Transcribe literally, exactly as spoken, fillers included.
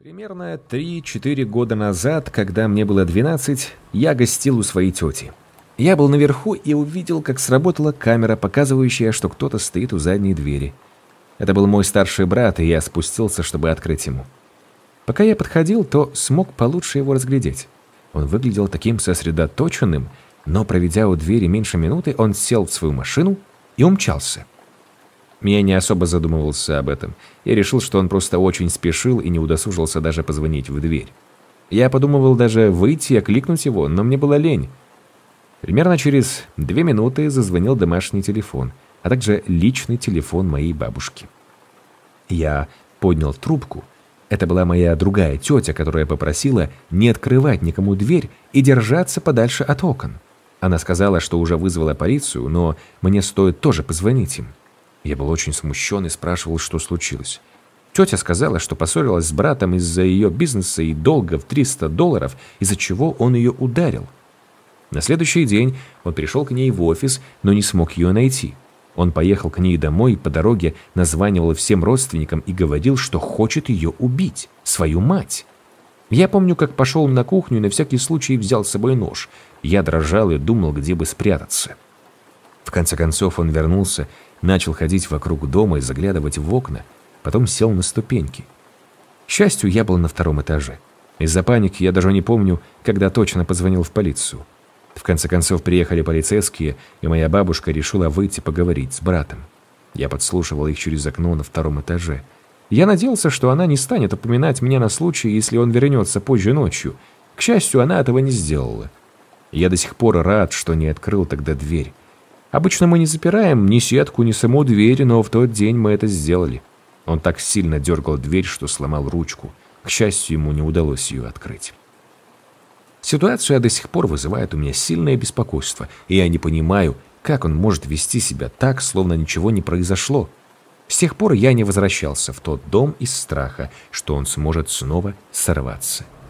Примерно три-четыре года назад, когда мне было двенадцать, я гостил у своей тети. Я был наверху и увидел, как сработала камера, показывающая, что кто-то стоит у задней двери. Это был мой старший брат, и я спустился, чтобы открыть ему. Пока я подходил, то смог получше его разглядеть. Он выглядел таким сосредоточенным, но, проведя у двери меньше минуты, он сел в свою машину и умчался. Я не особо задумывался об этом. Я решил, что он просто очень спешил и не удосужился даже позвонить в дверь. Я подумывал даже выйти и окликнуть его, но мне было лень. Примерно через две минуты зазвонил домашний телефон, а также личный телефон моей бабушки. Я поднял трубку. Это была моя другая тетя, которая попросила не открывать никому дверь и держаться подальше от окон. Она сказала, что уже вызвала полицию, но мне стоит тоже позвонить им. Я был очень смущен и спрашивал, что случилось. Тетя сказала, что поссорилась с братом из-за ее бизнеса и долга в триста долларов, из-за чего он ее ударил. На следующий день он пришел к ней в офис, но не смог ее найти. Он поехал к ней домой и по дороге названивал всем родственникам и говорил, что хочет ее убить, свою мать. Я помню, как пошел на кухню и на всякий случай взял с собой нож. Я дрожал и думал, где бы спрятаться. В конце концов он вернулся, начал ходить вокруг дома и заглядывать в окна, потом сел на ступеньки. К счастью, я был на втором этаже. Из-за паники я даже не помню, когда точно позвонил в полицию. В конце концов приехали полицейские, и моя бабушка решила выйти поговорить с братом. Я подслушивал их через окно на втором этаже. Я надеялся, что она не станет упоминать меня на случай, если он вернется позже ночью. К счастью, она этого не сделала. Я до сих пор рад, что не открыл тогда дверь. Обычно мы не запираем ни сетку, ни саму дверь, но в тот день мы это сделали. Он так сильно дергал дверь, что сломал ручку. К счастью, ему не удалось ее открыть. Ситуация до сих пор вызывает у меня сильное беспокойство, и я не понимаю, как он может вести себя так, словно ничего не произошло. С тех пор я не возвращался в тот дом из страха, что он сможет снова сорваться.